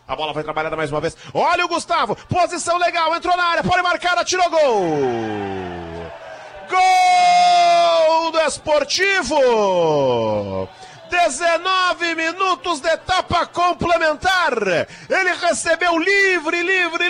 A bola foi trabalhada mais uma vez. Olha o Gustavo. Posição legal. Entrou na área. Pode marcar. Atirou. Gol. Gol do Esportivo. 19 minutos de etapa complementar. Ele recebeu livre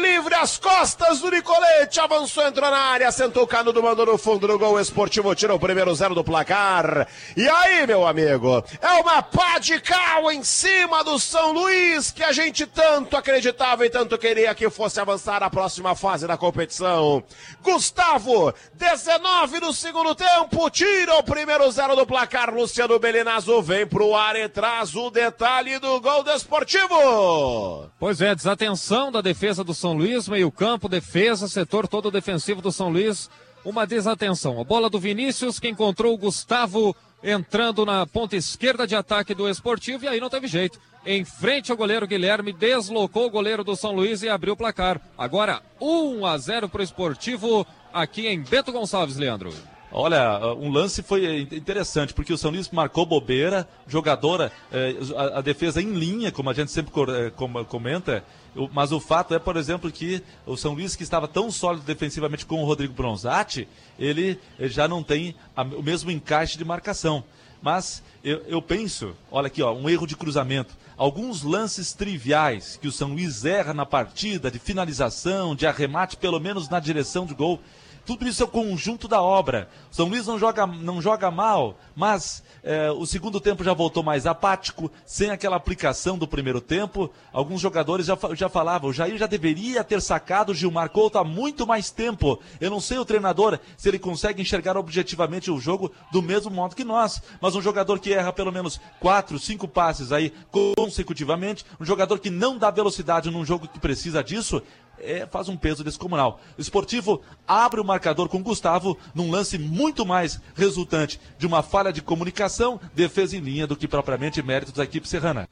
às costas do Nicolete. Avançou, entrou na área, sentou o canudo, mandou no fundo do gol. O Esportivo tirou o primeiro 0 do placar. E aí, meu amigo, é uma pá de cal em cima do São Luís, que a gente tanto acreditava e tanto queria que fosse avançar à próxima fase da competição. Gustavo, 19 do segundo tempo, tira o primeiro 0 do placar. Luciano Belinazzo vem pro ar e traz o detalhe do gol do Esportivo. Pois é, desatenção da defesa do São Luís, meio campo, defesa, setor todo defensivo do São Luís, uma desatenção. A bola do Vinícius, que encontrou o Gustavo entrando na ponta esquerda de ataque do Esportivo, e aí não teve jeito. Em frente ao goleiro Guilherme, deslocou o goleiro do São Luís e abriu o placar. Agora 1-0 para o Esportivo aqui em Bento Gonçalves, Leandro. Olha, um lance foi interessante, porque o São Luís marcou bobeira, jogadora, a defesa em linha, como a gente sempre comenta, mas o fato é, por exemplo, que o São Luís, que estava tão sólido defensivamente com o Rodrigo Bronzatti, ele já não tem o mesmo encaixe de marcação. Mas eu penso, olha aqui, ó, um erro de cruzamento. Alguns lances triviais que o São Luís erra na partida, de finalização, de arremate, pelo menos na direção de gol. Tudo isso é o conjunto da obra. O São Luís não joga mal, mas o segundo tempo já voltou mais apático, sem aquela aplicação do primeiro tempo. Alguns jogadores já falavam, o Jair já deveria ter sacado o Gilmar Couto há muito mais tempo. Eu não sei o treinador se ele consegue enxergar objetivamente o jogo do mesmo modo que nós, mas um jogador que erra pelo menos 4, 5 passes aí consecutivamente, um jogador que não dá velocidade num jogo que precisa disso, faz um peso descomunal. O Esportivo abre o marcador com o Gustavo num lance muito mais resultante de uma falha de comunicação, defesa em linha, do que propriamente méritos da equipe serrana.